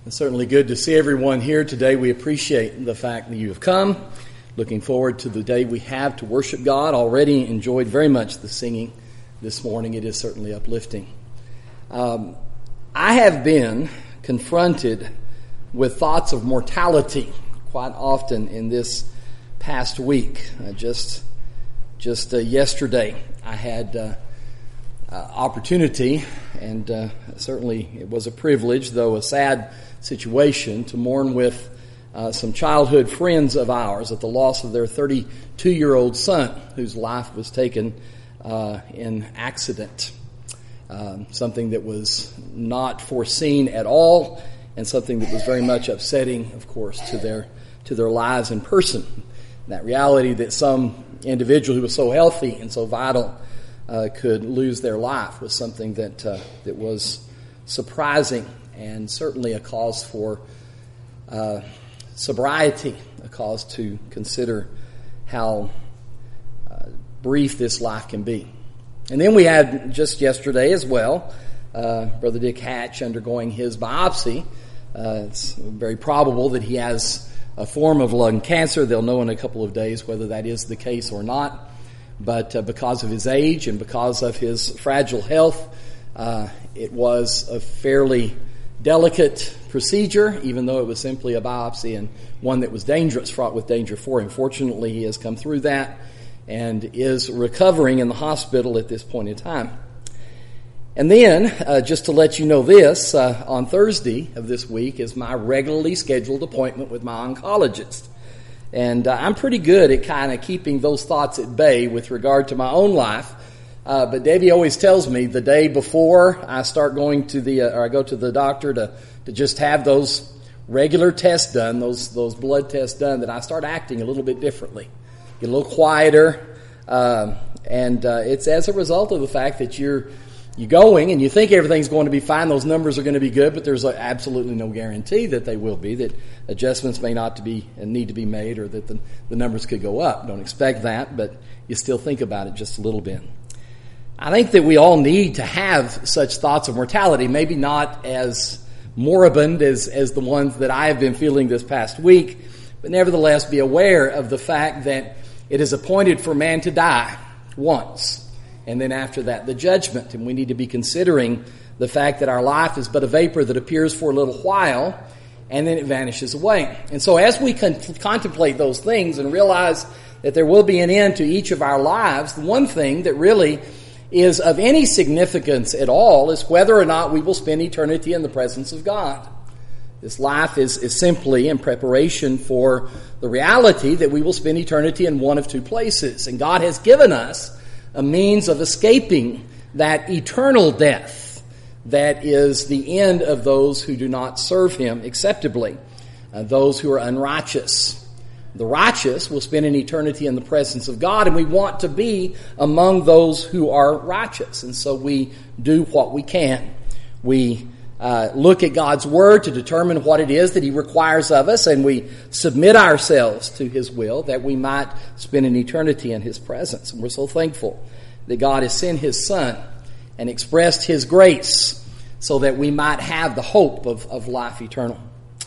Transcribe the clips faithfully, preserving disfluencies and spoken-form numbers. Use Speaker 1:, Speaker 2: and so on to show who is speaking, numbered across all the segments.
Speaker 1: It's certainly good to see everyone here today. We appreciate the fact that you have come. Looking forward to the day we have to worship God. Already enjoyed very much the singing this morning. It is certainly uplifting. Um, I have been confronted with thoughts of mortality quite often in this past week. Uh, just just uh, yesterday, I had uh, uh, opportunity, and uh, certainly it was a privilege, though a sad situation, to mourn with uh, some childhood friends of ours at the loss of their thirty-two-year-old son, whose life was taken uh, in accident. Um, something that was not foreseen at all, and something that was very much upsetting, of course, to their to their lives in person. That reality that some individual who was so healthy and so vital uh, could lose their life was something that uh, that was surprising, and certainly a cause for uh, sobriety, a cause to consider how uh, brief this life can be. And then we had just yesterday as well, uh, Brother Dick Hatch undergoing his biopsy. Uh, it's very probable that he has a form of lung cancer. They'll know in a couple of days whether that is the case or not. But uh, because of his age and because of his fragile health, uh, it was a fairly delicate procedure, even though it was simply a biopsy, and one that was dangerous, fraught with danger for him. Fortunately, he has come through that and is recovering in the hospital at this point in time. And then, uh, just to let you know this, uh, on Thursday of this week is my regularly scheduled appointment with my oncologist. And uh, I'm pretty good at kind of keeping those thoughts at bay with regard to my own life. Uh, but Debbie always tells me the day before I start going to the, uh, or I go to the doctor to, to just have those regular tests done, those, those blood tests done, that I start acting a little bit differently. Get a little quieter, uh, and uh, it's as a result of the fact that you're you're going and you think everything's going to be fine. Those numbers are going to be good, but there's absolutely no guarantee that they will be. That adjustments may not to be and need to be made, or that the, the numbers could go up. Don't expect that, but you still think about it just a little bit. I think that we all need to have such thoughts of mortality. Maybe not as moribund as as the ones that I have been feeling this past week, but nevertheless be aware of the fact that it is appointed for man to die once, and then after that, the judgment. And we need to be considering the fact that our life is but a vapor that appears for a little while, and then it vanishes away. And so as we con- contemplate those things and realize that there will be an end to each of our lives, the one thing that really is of any significance at all is whether or not we will spend eternity in the presence of God. This life is, is simply in preparation for the reality that we will spend eternity in one of two places. And God has given us a means of escaping that eternal death that is the end of those who do not serve Him acceptably, uh, those who are unrighteous. The righteous will spend an eternity in the presence of God, and we want to be among those who are righteous. And so we do what we can. We Uh, look at God's Word to determine what it is that He requires of us, and we submit ourselves to His will that we might spend an eternity in His presence. And we're so thankful that God has sent His Son and expressed His grace so that we might have the hope of, of life eternal.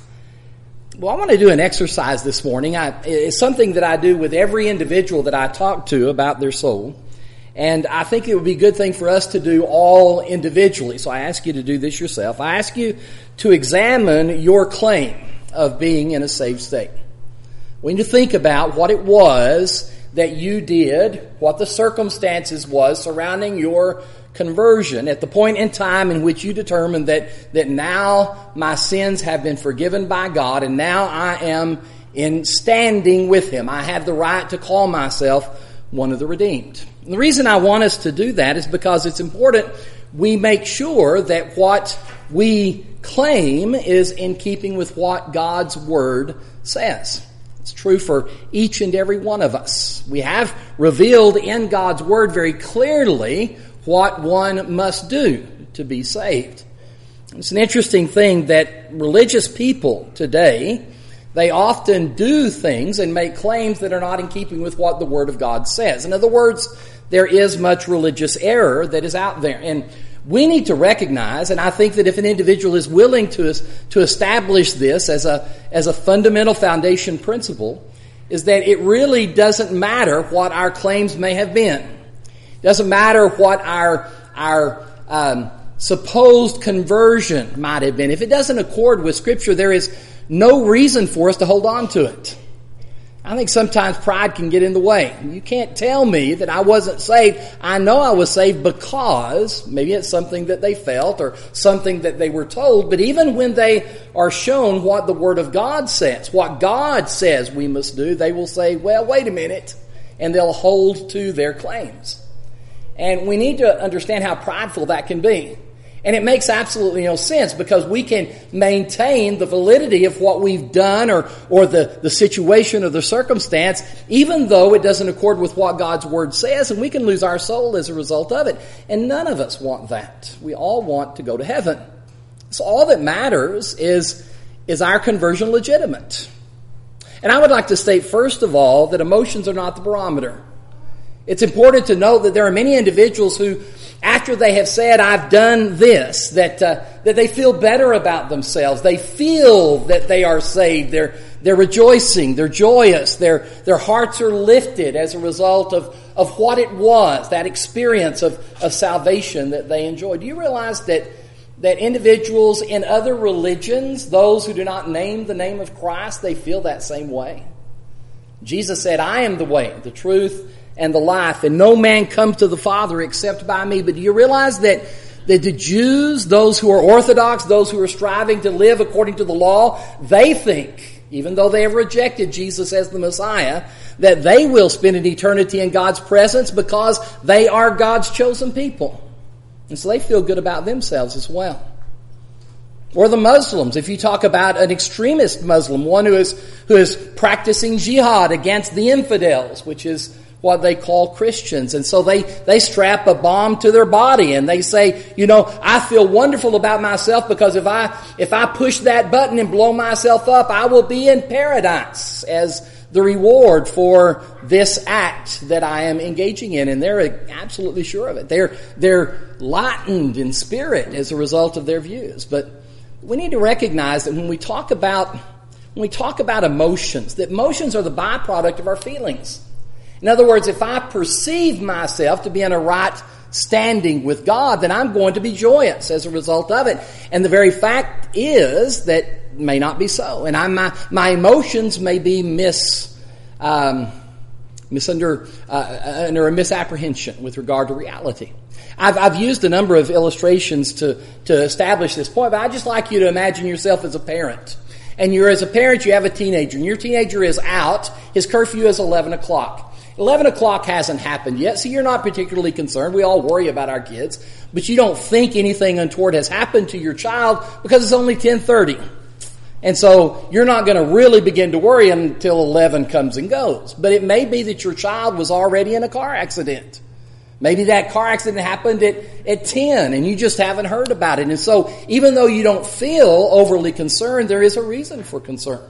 Speaker 1: Well, I want to do an exercise this morning. I, it's something that I do with every individual that I talk to about their soul. And I think it would be a good thing for us to do all individually. So I ask you to do this yourself. I ask you to examine your claim of being in a saved state. We need to think about what it was that you did, what the circumstances was surrounding your conversion at the point in time in which you determined that, that now my sins have been forgiven by God, and now I am in standing with Him. I have the right to call myself one of the redeemed. And the reason I want us to do that is because it's important we make sure that what we claim is in keeping with what God's Word says. It's true for each and every one of us. We have revealed in God's Word very clearly what one must do to be saved. It's an interesting thing that religious people today, they often do things and make claims that are not in keeping with what the Word of God says. In other words, there is much religious error that is out there. And we need to recognize, and I think that if an individual is willing to, to establish this as a, as a fundamental foundation principle, is that it really doesn't matter what our claims may have been. It doesn't matter what our, our um, supposed conversion might have been. If it doesn't accord with Scripture, there is no reason for us to hold on to it. I think sometimes pride can get in the way. You can't tell me that I wasn't saved. I know I was saved because maybe it's something that they felt or something that they were told. But even when they are shown what the Word of God says, what God says we must do, they will say, well, wait a minute. And they'll hold to their claims. And we need to understand how prideful that can be. And it makes absolutely no sense because we can maintain the validity of what we've done or, or the, the situation or the circumstance, even though it doesn't accord with what God's Word says, and we can lose our soul as a result of it. And none of us want that. We all want to go to heaven. So all that matters is, is our conversion legitimate? And I would like to state, first of all, that emotions are not the barometer. It's important to note that there are many individuals who, after they have said, I've done this, that uh, that they feel better about themselves. They feel that they are saved. They're they're rejoicing. They're joyous. Their their hearts are lifted as a result of, of what it was, that experience of, of salvation that they enjoyed. Do you realize that that individuals in other religions, those who do not name the name of Christ, they feel that same way? Jesus said, I am the way, the truth, and the life, and no man comes to the Father except by me. But do you realize that, that the Jews, those who are orthodox, those who are striving to live according to the law, they think, even though they have rejected Jesus as the Messiah, that they will spend an eternity in God's presence because they are God's chosen people. And so they feel good about themselves as well. Or the Muslims, if you talk about an extremist Muslim, one who is, who is practicing jihad against the infidels, which is what they call Christians. And so they, they strap a bomb to their body and they say, you know, I feel wonderful about myself because if I, if I push that button and blow myself up, I will be in paradise as the reward for this act that I am engaging in. And they're absolutely sure of it. They're, they're lightened in spirit as a result of their views. But we need to recognize that when we talk about, when we talk about emotions, that emotions are the byproduct of our feelings. In other words, if I perceive myself to be in a right standing with God, then I'm going to be joyous as a result of it. And the very fact is that it may not be so. And I, my, my emotions may be mis, um, misunder, uh, under a misapprehension with regard to reality. I've, I've used a number of illustrations to, to establish this point, but I'd just like you to imagine yourself as a parent. And you're, as a parent, you have a teenager, and your teenager is out. His curfew is eleven o'clock. eleven o'clock hasn't happened yet, so you're not particularly concerned. We all worry about our kids, but you don't think anything untoward has happened to your child because it's only ten thirty. And so you're not going to really begin to worry until eleven comes and goes. But it may be that your child was already in a car accident. Maybe that car accident happened at, at ten and you just haven't heard about it. And so even though you don't feel overly concerned, there is a reason for concern.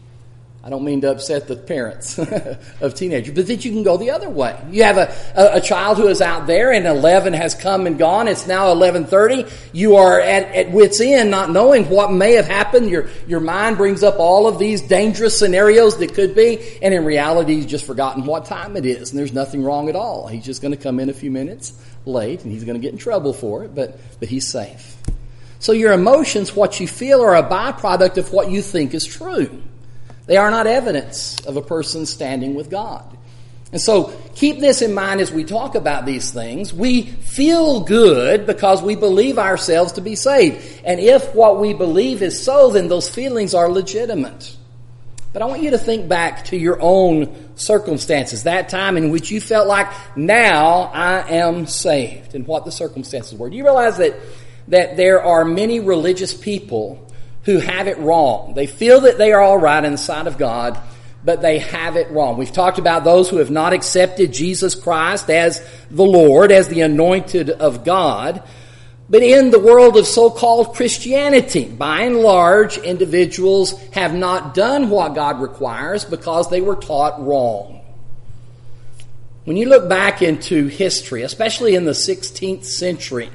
Speaker 1: I don't mean to upset the parents of teenagers, but that you can go the other way. You have a, a, a child who is out there and eleven has come and gone. It's now eleven thirty. You are at, at wit's end, not knowing what may have happened. Your, your mind brings up all of these dangerous scenarios that could be, and in reality, he's just forgotten what time it is, and there's nothing wrong at all. He's just going to come in a few minutes late, and he's going to get in trouble for it, but, but he's safe. So your emotions, what you feel, are a byproduct of what you think is true. They are not evidence of a person standing with God. And so keep this in mind as we talk about these things. We feel good because we believe ourselves to be saved. And if what we believe is so, then those feelings are legitimate. But I want you to think back to your own circumstances, that time in which you felt like, now I am saved, and what the circumstances were. Do you realize that, that there are many religious people who have it wrong? They feel that they are all right in the sight of God, but they have it wrong. We've talked about those who have not accepted Jesus Christ as the Lord, as the anointed of God. But in the world of so-called Christianity, by and large, individuals have not done what God requires because they were taught wrong. When you look back into history, especially in the sixteenth century,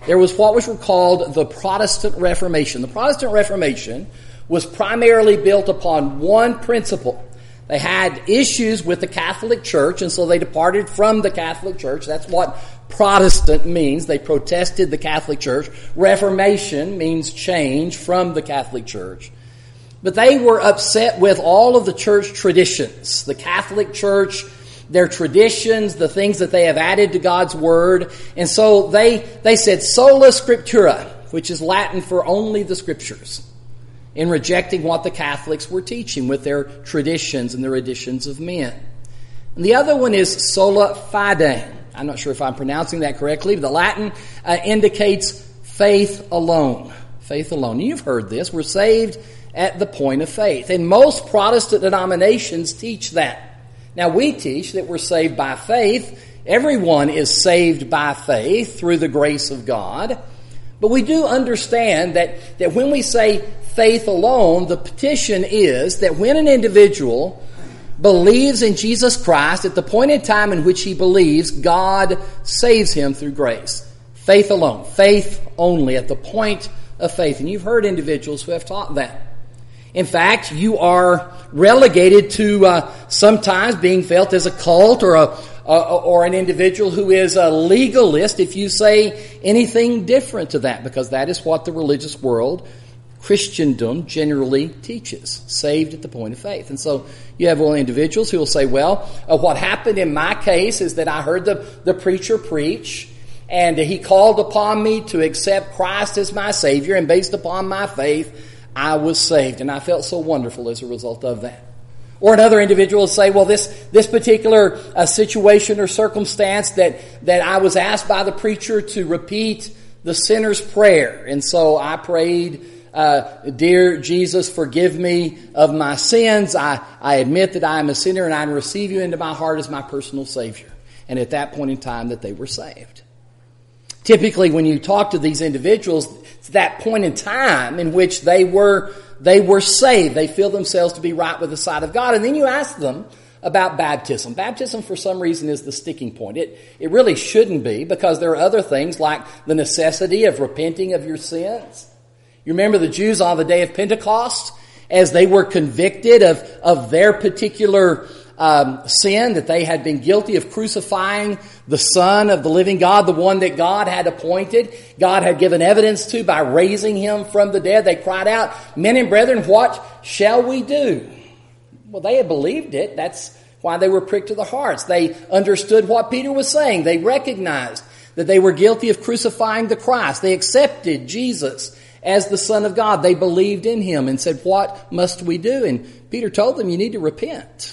Speaker 1: there was what was called the Protestant Reformation. The Protestant Reformation was primarily built upon one principle. They had issues with the Catholic Church, and so they departed from the Catholic Church. That's what Protestant means. They protested the Catholic Church. Reformation means change from the Catholic Church. But they were upset with all of the church traditions. The Catholic Church, their traditions, the things that they have added to God's Word. And so they, they said sola scriptura, which is Latin for only the Scriptures, in rejecting what the Catholics were teaching with their traditions and their additions of men. And the other one is sola fide. I'm not sure if I'm pronouncing that correctly, but the Latin uh, indicates faith alone. Faith alone. You've heard this. We're saved at the point of faith. And most Protestant denominations teach that. Now, we teach that we're saved by faith. Everyone is saved by faith through the grace of God. But we do understand that, that when we say faith alone, the petition is that when an individual believes in Jesus Christ, at the point in time in which he believes, God saves him through grace. Faith alone. Faith only at the point of faith. And you've heard individuals who have taught that. In fact, you are relegated to uh, sometimes being felt as a cult or a uh, or an individual who is a legalist if you say anything different to that, because that is what the religious world, Christendom, generally teaches. Saved at the point of faith. And so you have individuals who will say, well, uh, what happened in my case is that I heard the, the preacher preach, and he called upon me to accept Christ as my Savior, and based upon my faith, I was saved, and I felt so wonderful as a result of that. Or another individual will say, well, this, this particular uh, situation or circumstance that, that I was asked by the preacher to repeat the sinner's prayer. And so I prayed, uh, dear Jesus, forgive me of my sins. I, I admit that I am a sinner and I receive you into my heart as my personal Savior. And at that point in time that they were saved. Typically, when you talk to these individuals, it's that point in time in which they were they were saved. They feel themselves to be right with the sight of God. And then you ask them about baptism. Baptism, for some reason, is the sticking point. It, it really shouldn't be, because there are other things like the necessity of repenting of your sins. You remember the Jews on the day of Pentecost, as they were convicted of, of their particular Um, sin, that they had been guilty of crucifying the Son of the living God, the one that God had appointed, God had given evidence to by raising him from the dead. They cried out, men and brethren, what shall we do? Well, they had believed it. That's why they were pricked to the hearts. They understood what Peter was saying. They recognized that they were guilty of crucifying the Christ. They accepted Jesus as the Son of God. They believed in him and said, what must we do? And Peter told them, you need to repent.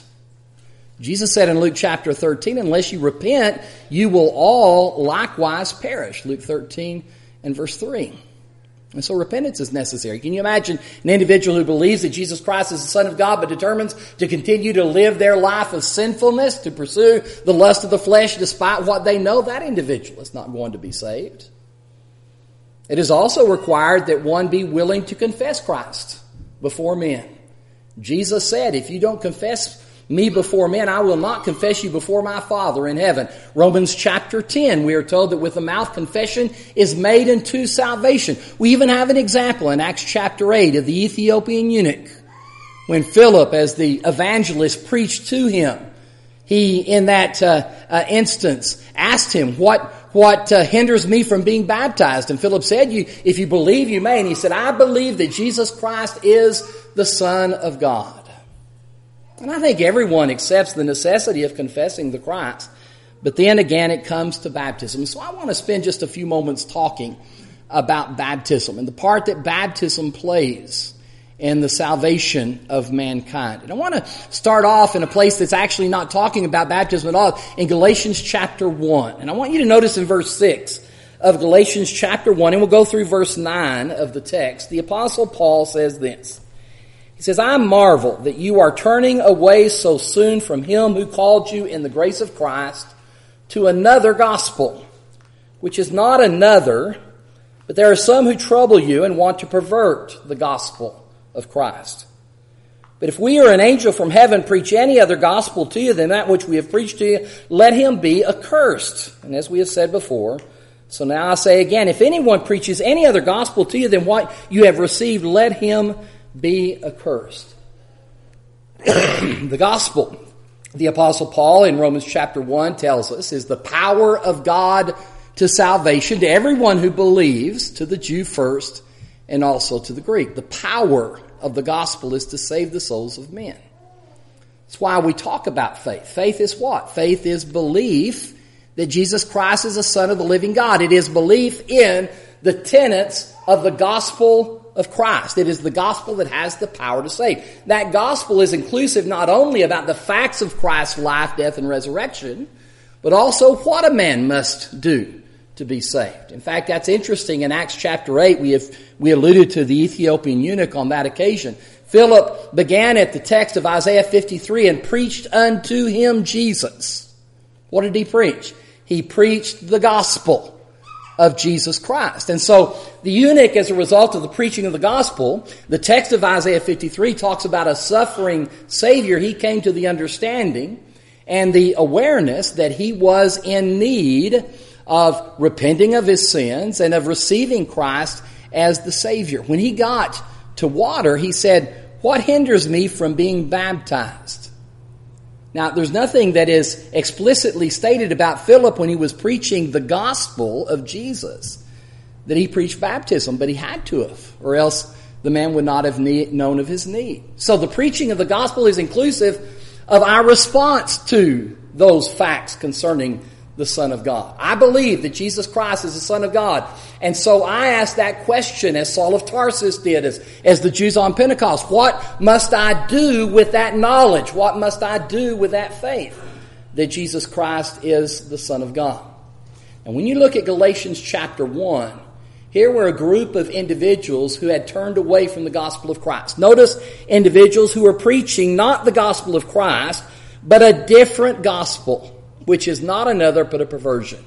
Speaker 1: Jesus said in Luke chapter thirteen, unless you repent, you will all likewise perish. Luke thirteen and verse three. And so repentance is necessary. Can you imagine an individual who believes that Jesus Christ is the Son of God but determines to continue to live their life of sinfulness, to pursue the lust of the flesh despite what they know? That individual is not going to be saved. It is also required that one be willing to confess Christ before men. Jesus said, if you don't confess me before men, I will not confess you before my Father in heaven. Romans chapter ten, we are told that with the mouth confession is made unto salvation. We even have an example in Acts chapter eight of the Ethiopian eunuch. When Philip, as the evangelist, preached to him, he, in that uh, uh, instance, asked him, what what uh, hinders me from being baptized? And Philip said, "You, if you believe, you may." And he said, I believe that Jesus Christ is the Son of God. And I think everyone accepts the necessity of confessing the Christ. But then again, it comes to baptism. So I want to spend just a few moments talking about baptism and the part that baptism plays in the salvation of mankind. And I want to start off in a place that's actually not talking about baptism at all, in Galatians chapter one. And I want you to notice in verse six of Galatians chapter one, and we'll go through verse nine of the text, the Apostle Paul says this. He says, I marvel that you are turning away so soon from him who called you in the grace of Christ to another gospel, which is not another, but there are some who trouble you and want to pervert the gospel of Christ. But if we or an angel from heaven preach any other gospel to you than that which we have preached to you, let him be accursed. And as we have said before, So now I say again, if anyone preaches any other gospel to you than what you have received, let him be accursed. The gospel, the Apostle Paul in Romans chapter one tells us, is the power of God to salvation to everyone who believes, to the Jew first and also to the Greek. The power of the gospel is to save the souls of men. That's why we talk about faith. Faith is what? Faith is belief that Jesus Christ is the Son of the living God. It is belief in the tenets of the gospel of Christ. It is the gospel that has the power to save. That gospel is inclusive not only about the facts of Christ's life, death, and resurrection, but also what a man must do to be saved. In fact, that's interesting. In Acts chapter eight, we have we alluded to the Ethiopian eunuch on that occasion. Philip began at the text of Isaiah fifty-three and preached unto him Jesus. What did he preach? He preached the gospel of Jesus Christ. And so the eunuch, as a result of the preaching of the gospel, the text of Isaiah fifty-three talks about a suffering Savior. He came to the understanding and the awareness that he was in need of repenting of his sins and of receiving Christ as the Savior. When he got to water, he said, "What hinders me from being baptized?" Now, there's nothing that is explicitly stated about Philip when he was preaching the gospel of Jesus that he preached baptism, but he had to have, or else the man would not have need, known of his need. So the preaching of the gospel is inclusive of our response to those facts concerning the Son of God. I believe that Jesus Christ is the Son of God. And so I ask that question as Saul of Tarsus did, as, as the Jews on Pentecost. What must I do with that knowledge? What must I do with that faith that Jesus Christ is the Son of God? And when you look at Galatians chapter one, here were a group of individuals who had turned away from the gospel of Christ. Notice individuals who were preaching not the gospel of Christ, but a different gospel, which is not another but a perversion.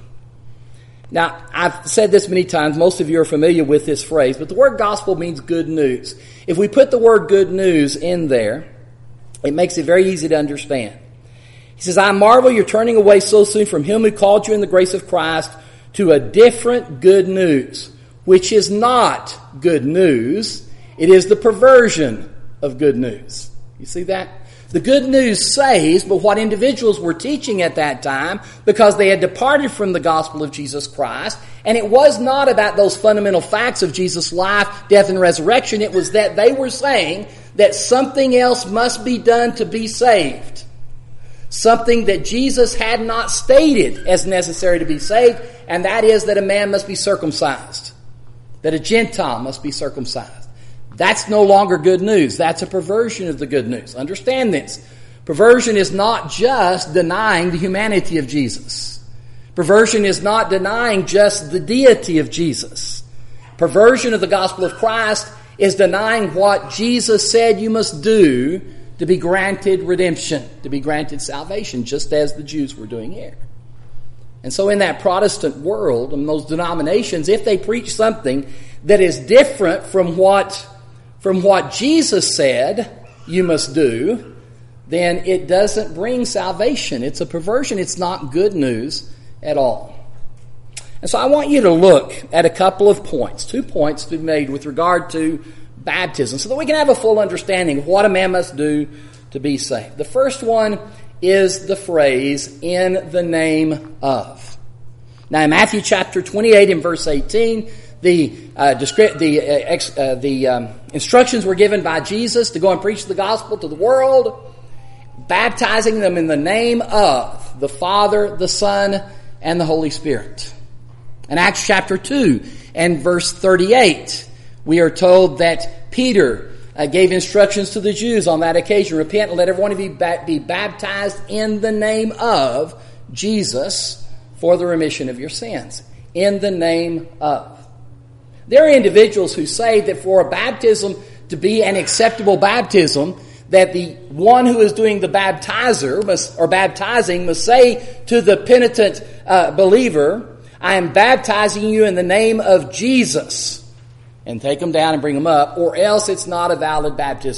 Speaker 1: Now, I've said this many times. Most of you are familiar with this phrase, but the word gospel means good news. If we put the word good news in there, it makes it very easy to understand. He says, "I marvel you're turning away so soon from him who called you in the grace of Christ to a different good news, which is not good news. It is the perversion of good news." You see that? The good news saves, but what individuals were teaching at that time, because they had departed from the gospel of Jesus Christ, and it was not about those fundamental facts of Jesus' life, death, and resurrection. It was that they were saying that something else must be done to be saved. Something that Jesus had not stated as necessary to be saved, and that is that a man must be circumcised. That a Gentile must be circumcised. That's no longer good news. That's a perversion of the good news. Understand this. Perversion is not just denying the humanity of Jesus. Perversion is not denying just the deity of Jesus. Perversion of the gospel of Christ is denying what Jesus said you must do to be granted redemption, to be granted salvation, just as the Jews were doing here. And so in that Protestant world, in those denominations, if they preach something that is different from what From what Jesus said you must do, then it doesn't bring salvation. It's a perversion. It's not good news at all. And so I want you to look at a couple of points, two points to be made with regard to baptism, so that we can have a full understanding of what a man must do to be saved. The first one is the phrase, "in the name of." Now in Matthew chapter twenty-eight and verse eighteen, The uh, descri- the uh, ex- uh, the um, instructions were given by Jesus to go and preach the gospel to the world, baptizing them in the name of the Father, the Son, and the Holy Spirit. In Acts chapter two and verse thirty-eight, we are told that Peter uh, gave instructions to the Jews on that occasion. "Repent and let every one of you ba- be baptized in the name of Jesus for the remission of your sins." In the name of. There are individuals who say that for a baptism to be an acceptable baptism, that the one who is doing the baptizer must, or baptizing must say to the penitent uh, believer, "I am baptizing you in the name of Jesus," and take them down and bring them up, or else it's not a valid baptism.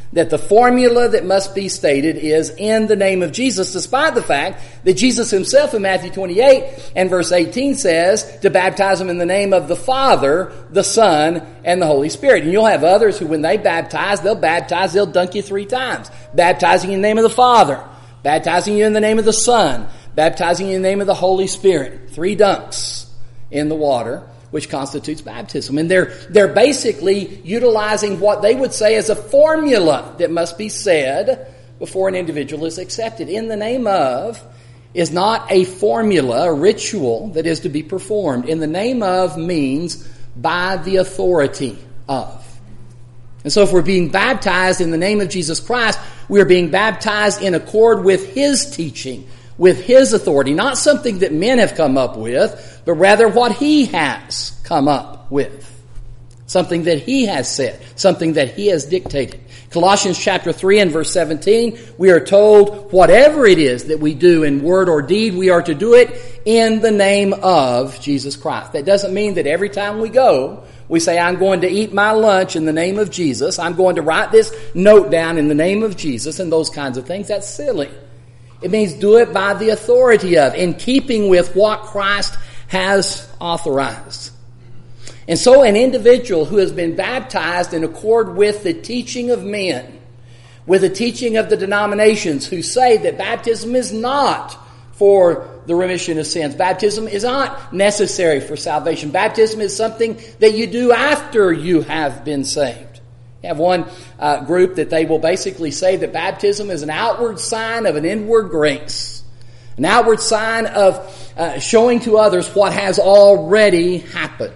Speaker 1: that the formula that must be stated is in the name of Jesus, despite the fact that Jesus himself in Matthew twenty-eight and verse eighteen says to baptize them in the name of the Father, the Son, and the Holy Spirit. And you'll have others who, when they baptize, they'll baptize, they'll dunk you three times. Baptizing you in the name of the Father, baptizing you in the name of the Son, baptizing you in the name of the Holy Spirit. Three dunks in the water, which constitutes baptism. And they're, they're basically utilizing what they would say is a formula that must be said before an individual is accepted. In the name of is not a formula, a ritual that is to be performed. In the name of means by the authority of. And so if we're being baptized in the name of Jesus Christ, we are being baptized in accord with His teaching, with His authority, not something that men have come up with, but rather what He has come up with. Something that He has said, something that He has dictated. Colossians chapter three and verse seventeen, we are told whatever it is that we do in word or deed, we are to do it in the name of Jesus Christ. That doesn't mean that every time we go, we say, I'm going to eat my lunch in the name of Jesus. I'm going to write this note down in the name of Jesus and those kinds of things. That's silly. It means do it by the authority of, in keeping with what Christ has authorized. And so an individual who has been baptized in accord with the teaching of men, with the teaching of the denominations who say that baptism is not for the remission of sins. Baptism is not necessary for salvation. Baptism is something that you do after you have been saved. You have one uh, group that they will basically say that baptism is an outward sign of an inward grace. An outward sign of uh, showing to others what has already happened.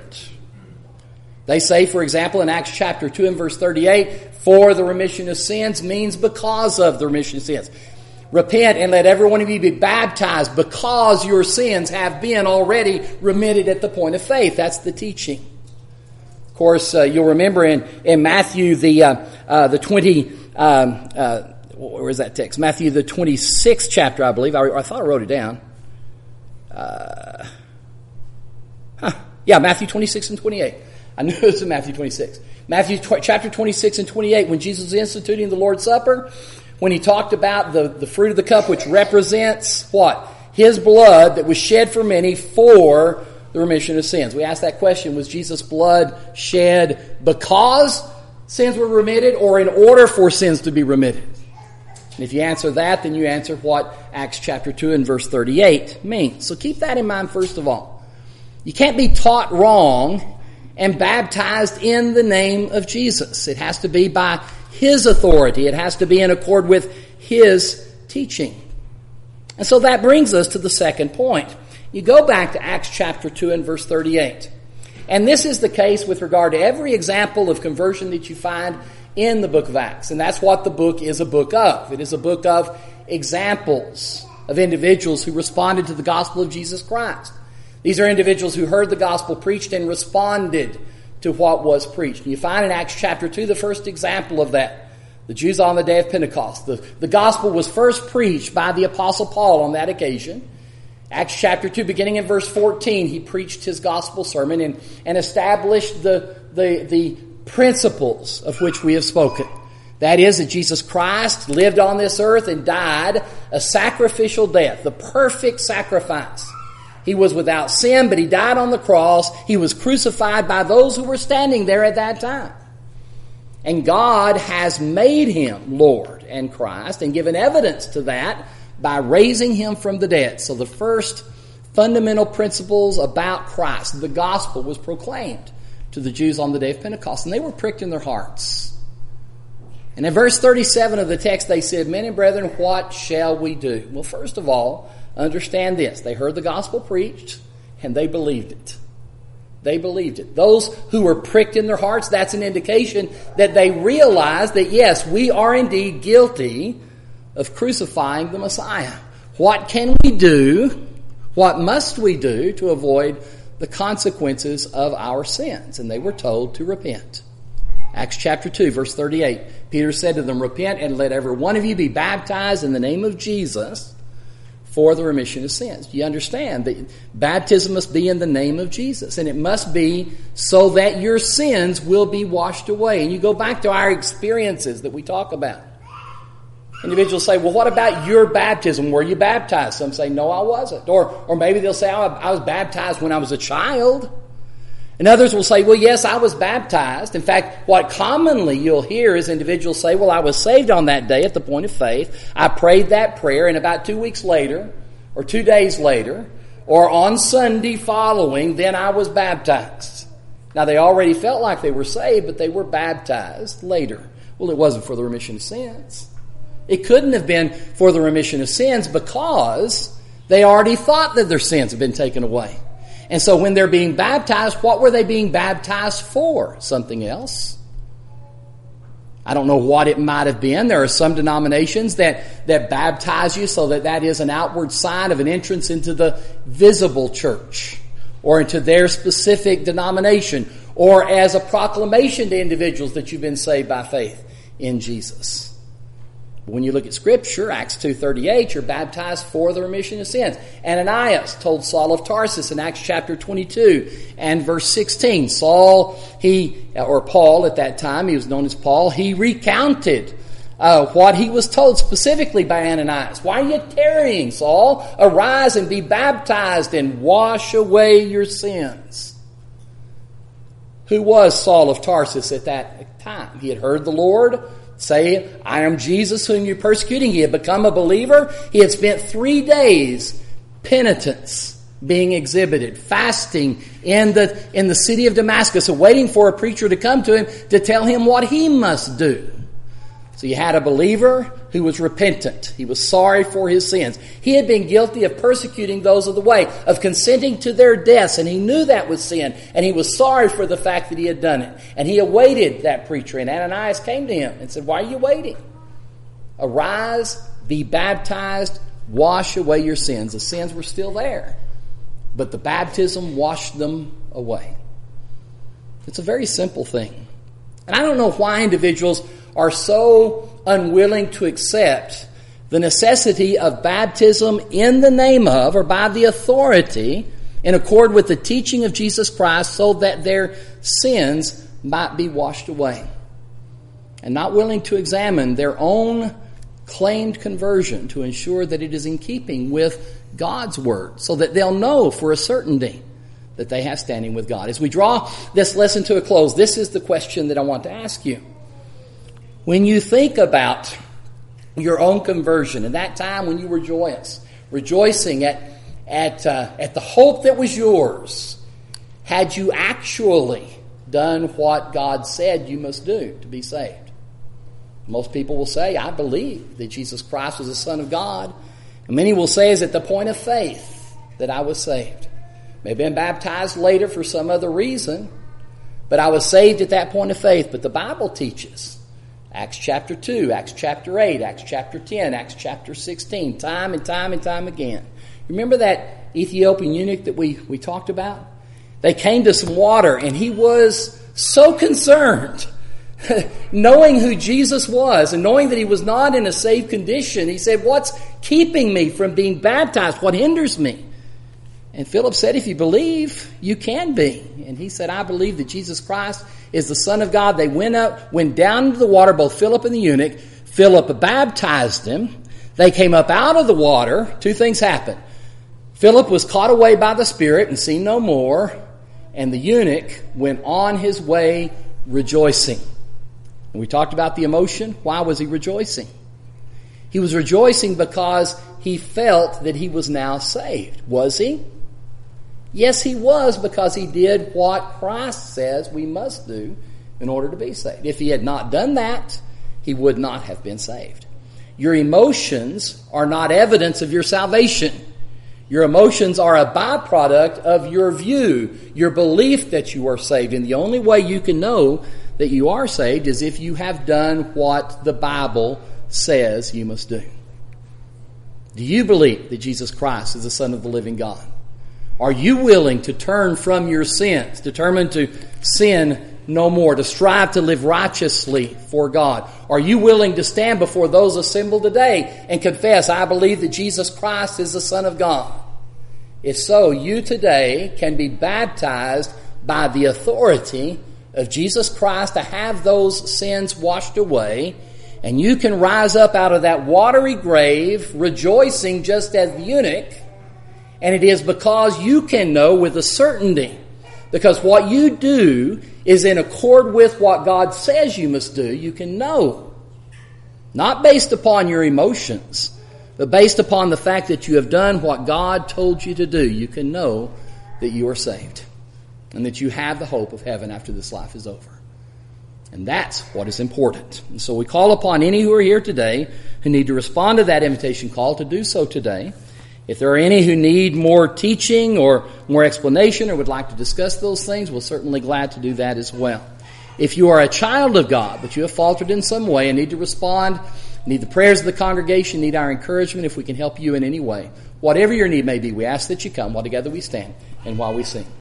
Speaker 1: They say, for example, in Acts chapter two and verse thirty-eight, for the remission of sins means because of the remission of sins. Repent and let every one of you be baptized because your sins have been already remitted at the point of faith. That's the teaching. Of course, uh, you'll remember in, in Matthew the uh, uh, the twenty um, uh, where is that text? Matthew the twenty-sixth chapter, I believe. I, I thought I wrote it down. Uh, huh. Yeah, Matthew twenty-six and twenty-eight. I knew it was in Matthew twenty-six. Matthew tw- chapter twenty-six and twenty-eight, when Jesus was instituting the Lord's Supper, when he talked about the, the fruit of the cup, which represents what? His blood that was shed for many for the remission of sins. We asked that question, was Jesus' blood shed because sins were remitted or in order for sins to be remitted? And if you answer that, then you answer what Acts chapter two and verse thirty-eight means. So keep that in mind first of all. You can't be taught wrong and baptized in the name of Jesus. It has to be by His authority. It has to be in accord with His teaching. And so that brings us to the second point. You go back to Acts chapter two and verse thirty-eight. And this is the case with regard to every example of conversion that you find in the book of Acts. And that's what the book is a book of. It is a book of examples of individuals who responded to the gospel of Jesus Christ. These are individuals who heard the gospel preached and responded to what was preached. And you find in Acts chapter two the first example of that. The Jews on the day of Pentecost. The, the gospel was first preached by the Apostle Paul on that occasion. Acts chapter two, beginning in verse fourteen, he preached his gospel sermon and, and established the, the, the principles of which we have spoken. That is, that Jesus Christ lived on this earth and died a sacrificial death, the perfect sacrifice. He was without sin, but He died on the cross. He was crucified by those who were standing there at that time. And God has made Him Lord and Christ and given evidence to that by raising Him from the dead. So the first fundamental principles about Christ, the gospel, was proclaimed to the Jews on the day of Pentecost. And they were pricked in their hearts. And in verse thirty-seven of the text they said, Men and brethren, what shall we do? Well, first of all, understand this. They heard the gospel preached, and they believed it. They believed it. Those who were pricked in their hearts, that's an indication that they realized that, yes, we are indeed guilty of crucifying the Messiah. What can we do? What must we do to avoid the consequences of our sins? And they were told to repent. Acts chapter two, verse thirty-eight. Peter said to them, Repent and let every one of you be baptized in the name of Jesus for the remission of sins. You understand that baptism must be in the name of Jesus, and it must be so that your sins will be washed away. And you go back to our experiences that we talk about. Individuals say, well, what about your baptism? Were you baptized? Some say, no, I wasn't. Or, or maybe they'll say, oh, I was baptized when I was a child. And others will say, well, yes, I was baptized. In fact, what commonly you'll hear is individuals say, well, I was saved on that day at the point of faith. I prayed that prayer, and about two weeks later, or two days later, or on Sunday following, then I was baptized. Now, they already felt like they were saved, but they were baptized later. Well, it wasn't for the remission of sins. It couldn't have been for the remission of sins because they already thought that their sins had been taken away. And so when they're being baptized, what were they being baptized for? Something else? I don't know what it might have been. There are some denominations that, that baptize you so that that is an outward sign of an entrance into the visible church or into their specific denomination or as a proclamation to individuals that you've been saved by faith in Jesus. When you look at Scripture, Acts two thirty-eight, you're baptized for the remission of sins. Ananias told Saul of Tarsus in Acts chapter twenty-two and verse sixteen. Saul, he, or Paul at that time, he was known as Paul, he recounted uh, what he was told specifically by Ananias. Why are you tarrying, Saul? Arise and be baptized and wash away your sins. Who was Saul of Tarsus at that time? He had heard the Lord say, I am Jesus whom you're persecuting. He had become a believer. He had spent three days penitence being exhibited, fasting in the, in the city of Damascus, waiting for a preacher to come to him to tell him what he must do. So you had a believer who was repentant. He was sorry for his sins. He had been guilty of persecuting those of the way, of consenting to their deaths, and he knew that was sin, and he was sorry for the fact that he had done it. And he awaited that preacher, and Ananias came to him and said, why are you waiting? Arise, be baptized, wash away your sins. The sins were still there, but the baptism washed them away. It's a very simple thing. And I don't know why individuals are so unwilling to accept the necessity of baptism in the name of or by the authority in accord with the teaching of Jesus Christ so that their sins might be washed away, and not willing to examine their own claimed conversion to ensure that it is in keeping with God's Word so that they'll know for a certainty that they have standing with God. As we draw this lesson to a close, this is the question that I want to ask you. When you think about your own conversion and that time when you were joyous, rejoicing at at uh, at the hope that was yours, had you actually done what God said you must do to be saved? Most people will say, I believe that Jesus Christ was the Son of God. And many will say, is at the point of faith that I was saved. May have been baptized later for some other reason, but I was saved at that point of faith. But the Bible teaches, Acts chapter two, Acts chapter eight, Acts chapter ten, Acts chapter sixteen, time and time and time again. Remember that Ethiopian eunuch that we, we talked about? They came to some water, and he was so concerned, knowing who Jesus was and knowing that he was not in a saved condition. He said, what's keeping me from being baptized? What hinders me? And Philip said, if you believe, you can be. And he said, I believe that Jesus Christ is the Son of God. They went up, went down into the water, both Philip and the eunuch. Philip baptized him. They came up out of the water. Two things happened. Philip was caught away by the Spirit and seen no more. And the eunuch went on his way rejoicing. And we talked about the emotion. Why was he rejoicing? He was rejoicing because he felt that he was now saved. Was he? Yes, he was, because he did what Christ says we must do in order to be saved. If he had not done that, he would not have been saved. Your emotions are not evidence of your salvation. Your emotions are a byproduct of your view, your belief that you are saved. And the only way you can know that you are saved is if you have done what the Bible says you must do. Do you believe that Jesus Christ is the Son of the living God? Are you willing to turn from your sins, determined to sin no more, to strive to live righteously for God? Are you willing to stand before those assembled today and confess, I believe that Jesus Christ is the Son of God? If so, you today can be baptized by the authority of Jesus Christ to have those sins washed away, and you can rise up out of that watery grave rejoicing just as the eunuch. And it is because you can know with a certainty, because what you do is in accord with what God says you must do. You can know, not based upon your emotions, but based upon the fact that you have done what God told you to do. You can know that you are saved and that you have the hope of heaven after this life is over. And that's what is important. And so we call upon any who are here today who need to respond to that invitation call to do so today. If there are any who need more teaching or more explanation or would like to discuss those things, we're certainly glad to do that as well. If you are a child of God, but you have faltered in some way and need to respond, need the prayers of the congregation, need our encouragement, if we can help you in any way, whatever your need may be, we ask that you come while together we stand and while we sing.